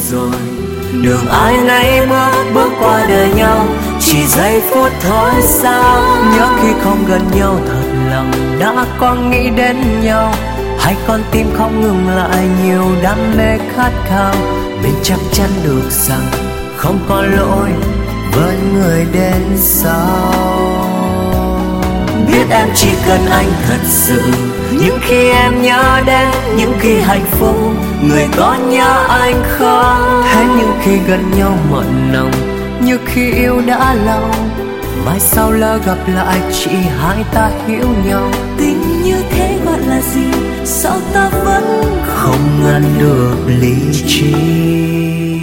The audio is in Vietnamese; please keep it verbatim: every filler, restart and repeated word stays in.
rồi. Đường ai nấy bước bước qua đời nhau, chỉ giây phút thôi sao. Nhớ khi không gần nhau thật lòng đã có nghĩ đến nhau. Hai con tim không ngừng lại nhiều đam mê khát khao. Mình chắc chắn được rằng không có lỗi với người đến sau. Biết em chỉ cần anh thật sự, những khi em nhớ đến, những khi hạnh phúc, người có nhớ anh không? Hay những khi gần nhau mặn nồng, như khi yêu đã lâu, mai sau lỡ gặp lại chỉ hai ta hiểu nhau. Tình như thế gọi là gì, sao ta vẫn không ngăn được lý trí.